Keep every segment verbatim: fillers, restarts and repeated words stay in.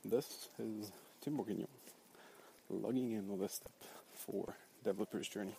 This is Tim Bourguignon, logging in on this step for Developer's Journey.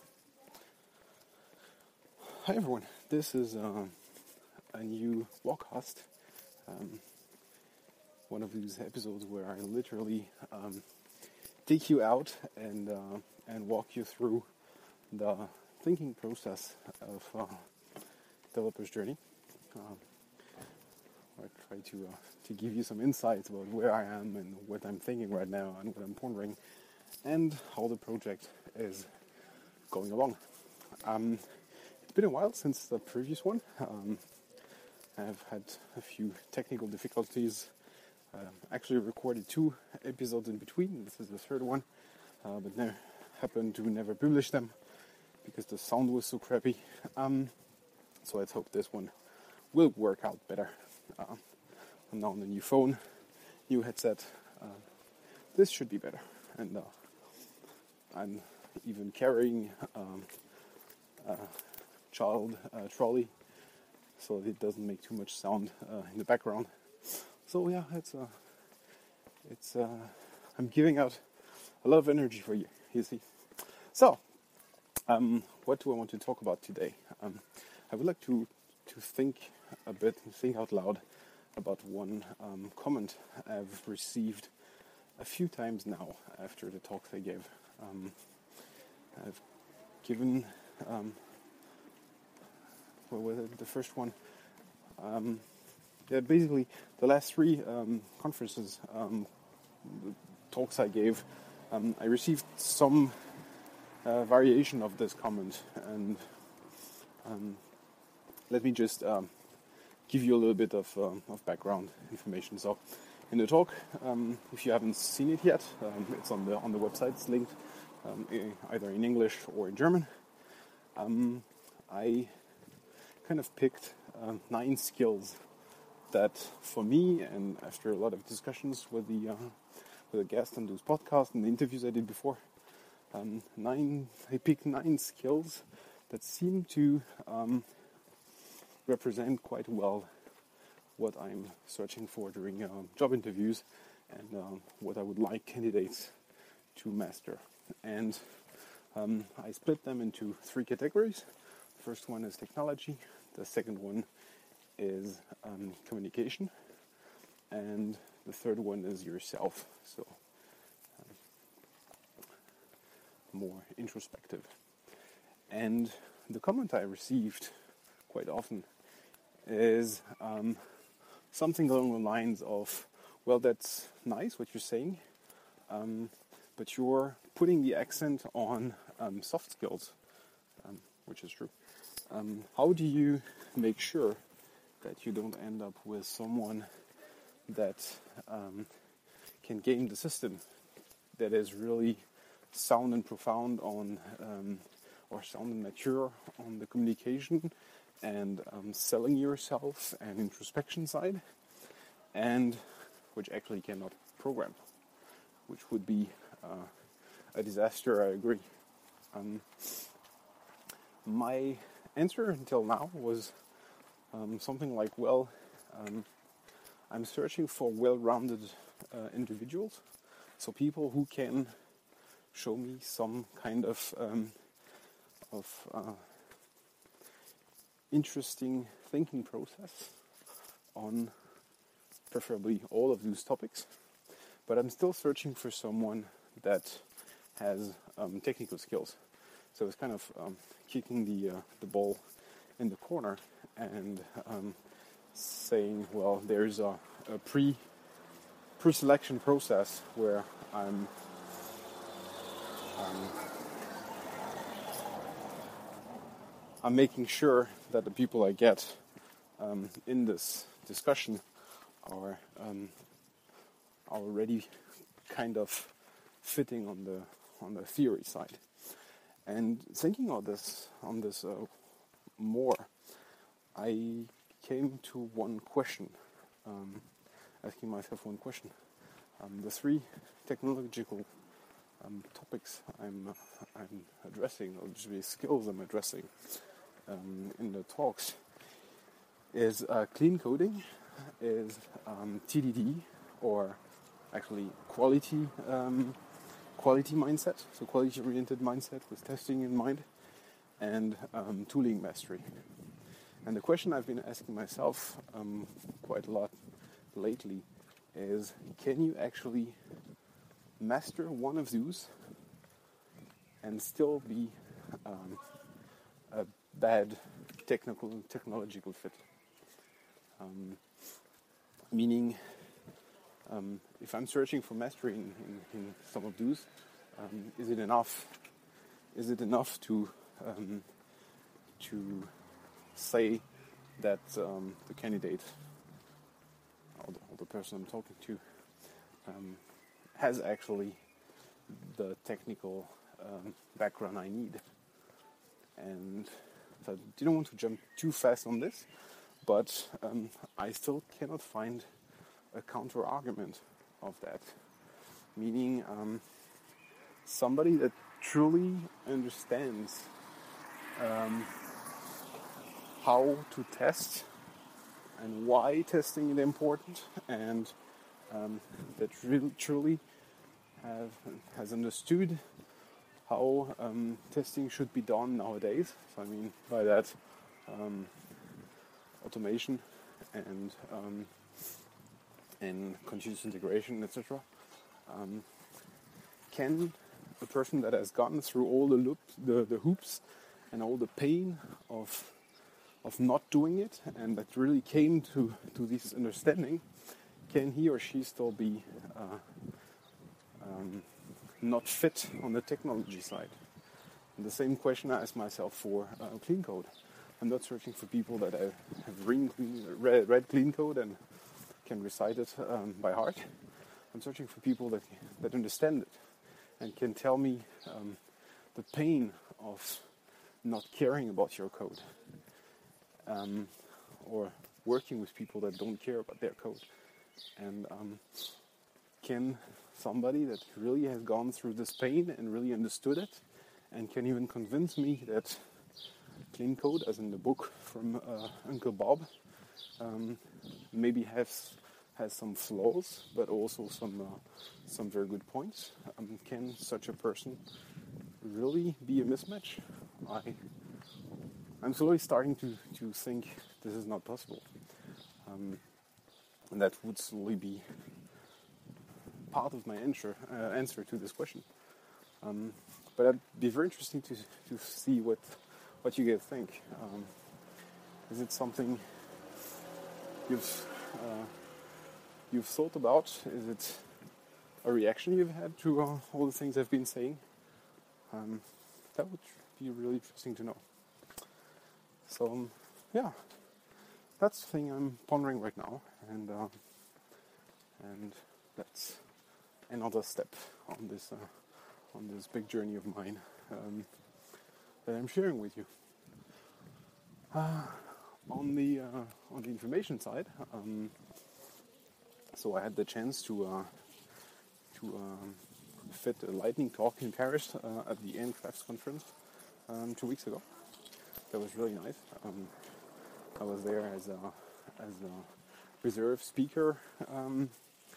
Hi everyone, this is uh, a new vlogcast, um, one of these episodes where I literally um, take you out and uh, and walk you through the thinking process of uh, Developer's Journey. Um, I try to uh, to give you some insights about where I am and what I'm thinking right now and what I'm pondering and how the project is going along. Um, it's been a while since the previous one. Um, I've had a few technical difficulties. Uh, actually recorded two episodes in between. This is the third one, uh, but ne- happened to never publish them because the sound was so crappy. Um, so let's hope this one will work out better. Uh, I'm now on the new phone, new headset. Uh, this should be better. And uh, I'm even carrying um, a child uh, trolley, so it doesn't make too much sound uh, in the background. So yeah, it's uh, it's uh, I'm giving out a lot of energy for you. You see. So, um, what do I want to talk about today? Um, I would like to to think a bit, think out loud about one um, comment I've received a few times now after the talks I gave. Um, I've given, um, what was it, the first one? Um, yeah, basically, the last three um, conferences, um, the talks I gave, um, I received some uh, variation of this comment, and um, let me just um, give you a little bit of, um, of background information. So, in the talk, um, if you haven't seen it yet, um, it's on the on the website. It's linked um, either in English or in German. Um, I kind of picked uh, nine skills that, for me, and after a lot of discussions with the uh, with the guests on those podcasts and the interviews I did before, um, nine I picked nine skills that seem to um, represent quite well what I'm searching for during uh, job interviews and um, what I would like candidates to master. And um, I split them into three categories. The first one is technology, the second one is um, communication, and the third one is yourself, so um, more introspective. And the comment I received quite often is um, something along the lines of, well, that's nice what you're saying, um, but you're putting the accent on um, soft skills, um, which is true. Um, how do you make sure that you don't end up with someone that um, can game the system, that is really sound and profound on, um, or sound and mature on the communication and um, selling yourself and introspection side, and which actually cannot program, which would be uh, a disaster, I agree. Um, my answer until now was um, something like, well, um, I'm searching for well-rounded uh, individuals, so people who can show me some kind of um, of uh, interesting thinking process on preferably all of these topics, but I'm still searching for someone that has um, technical skills. So it's kind of um, kicking the uh, the ball in the corner and um, saying, well, there's a, a pre pre-selection process where I'm um, I'm making sure that the people I get um, in this discussion are um, are already kind of fitting on the on the theory side. And thinking of this on this uh, more, I came to one question, um, asking myself one question. Um, the three technological um, topics I'm uh, I'm addressing, or just the skills I'm addressing um, in the talks, is uh, clean coding, is um, T D D, or actually quality um, quality mindset, so quality-oriented mindset with testing in mind, and um, tooling mastery. And the question I've been asking myself um, quite a lot lately is, can you actually master one of those and still be um, a bad technical technological fit? Um, meaning, um, if I'm searching for mastery in, in, in some of those, um, is it enough? Is it enough to um, to say that um, the candidate or the, or the person I'm talking to um, has actually the technical um, background I need? And so I didn't want to jump too fast on this, but um, I still cannot find a counter argument of that. Meaning um, somebody that truly understands um, how to test and why testing is important, and um, that really truly have has understood how um, testing should be done nowadays. So I mean by that um, automation and um, and continuous integration, et cetera. Um, can a person that has gone through all the loops, the, the hoops, and all the pain of of not doing it, and that really came to, to this understanding, can he or she still be uh, um, not fit on the technology side? And the same question I ask myself for uh, clean code. I'm not searching for people that have, have read, read, read clean code and can recite it um, by heart. I'm searching for people that that understand it and can tell me um, the pain of not caring about your code. Um, or working with people that don't care about their code. And um, can somebody that really has gone through this pain and really understood it, and can even convince me that clean code, as in the book from uh, Uncle Bob, um, maybe has has some flaws, but also some uh, some very good points. Um, can such a person really be a mismatch? I I'm slowly starting to, to think this is not possible. Um, and that would slowly be part of my answer, uh, answer to this question. Um, but it'd be very interesting to to see what what you guys think. Um, is it something you've uh, you've thought about? Is it a reaction you've had to uh, all the things I've been saying? Um, that would be really interesting to know. So, um, yeah, that's the thing I'm pondering right now, and uh, and that's another step on this uh, on this big journey of mine um, that I'm sharing with you. Uh, on the uh, on the information side, um, so I had the chance to uh, to um, fit a lightning talk in Paris uh, at the N-Crafts conference um, two weeks ago. That was really nice. Um, I was there as a as a reserve speaker, um,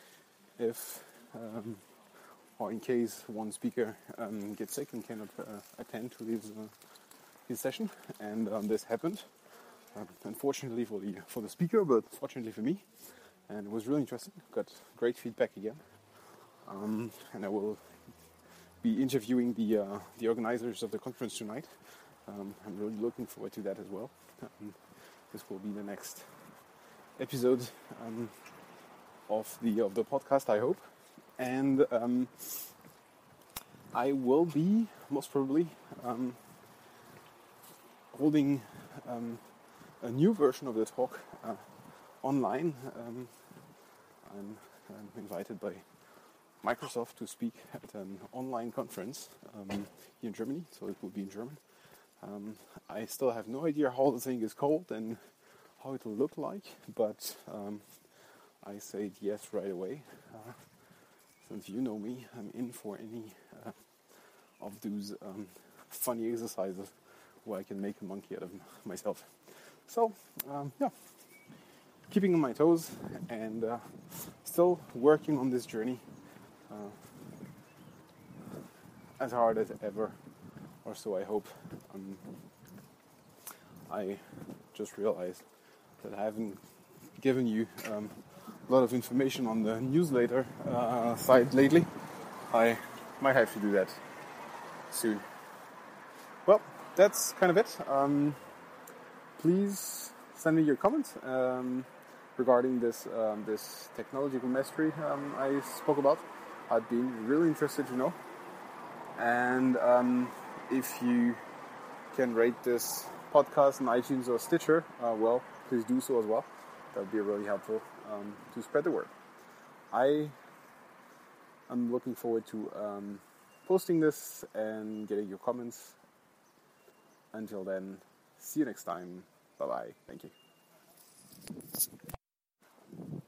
if um, or in case one speaker um, gets sick and cannot uh, attend to his uh, his session, and um, this happened. Uh, unfortunately for the for the speaker, but fortunately for me, and it was really interesting. Got great feedback again, um, and I will be interviewing the uh, the organizers of the conference tonight. Um, I'm really looking forward to that as well. Um, this will be the next episode um, of the of the podcast, I hope, and um, I will be most probably um, holding um, a new version of the talk uh, online. Um, I'm, I'm invited by Microsoft to speak at an online conference um, here in Germany, so it will be in German. Um, I still have no idea how the thing is called and how it will look like, but um, I said yes right away. Uh, since you know me, I'm in for any uh, of those um, funny exercises where I can make a monkey out of myself. So, um, yeah, keeping on my toes and uh, still working on this journey uh, as hard as ever, or so I hope. Um, I just realized that I haven't given you um, a lot of information on the newsletter uh, site lately. I might have to do that soon. Well, that's kind of it. Um, please send me your comments um, regarding this um, this technological mastery um, I spoke about. I'd be really interested to know. And um, if you can rate this podcast on iTunes or Stitcher, uh, well, please do so as well. That would be really helpful um, to spread the word. I am looking forward to um, posting this and getting your comments. Until then, see you next time. Bye-bye. Thank you.